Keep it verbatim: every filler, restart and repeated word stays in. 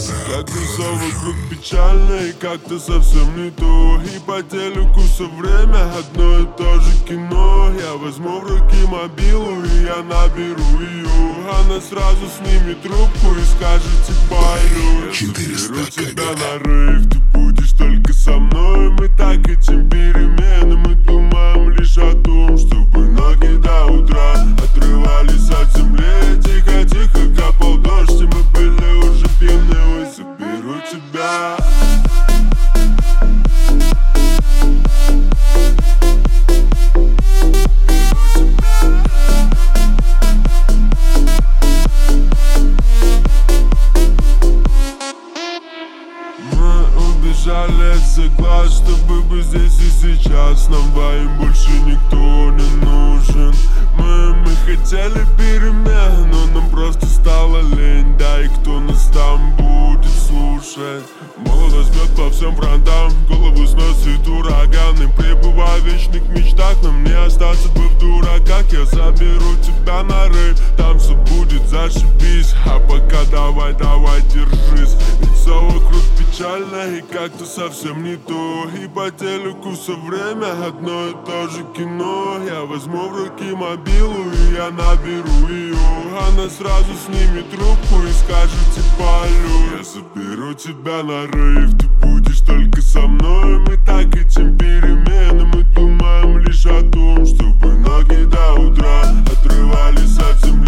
глаза. Как-то все вокруг печально и как-то совсем не то. И по телеку все время одно и то же кино. Я возьму в руки мобилу и я наберу ее. Она сразу снимет трубку и скажет типа алло. Я заберу тебя на рейв, ты будешь только со мной. Мы так хотим перемены, мы думаем лишь о том, чтобы ноги до утра отрывались от земли. Тихо-тихо капал дождь, и мы были уже пьяны. Ой, заберу тебя. Убежали от соглас, чтобы быть здесь и сейчас. Нам двоим больше никто не нужен. Мы, мы хотели перемен, но нам просто стало лень. Да и кто нас там будет слушать? Молодость бьет по всем фронтам, голову сносит ураган. И пребывая в вечных мечтах, нам не остаться бы в дураках. Я заберу тебя на рейв, там все будет зашибись. А пока давай, давай, держись. Ведь все вокруг печально и как-то совсем не то. И по телеку все время одно и то же кино. Я возьму в руки мобилу и я наберу ее. Она сразу снимет трубку и скажет типа алло. Я заберу тебя на рейв, ты будешь только со мной. Мы так хотим перемены, мы думаем лишь о том, чтобы ноги до утра отрывались от земли.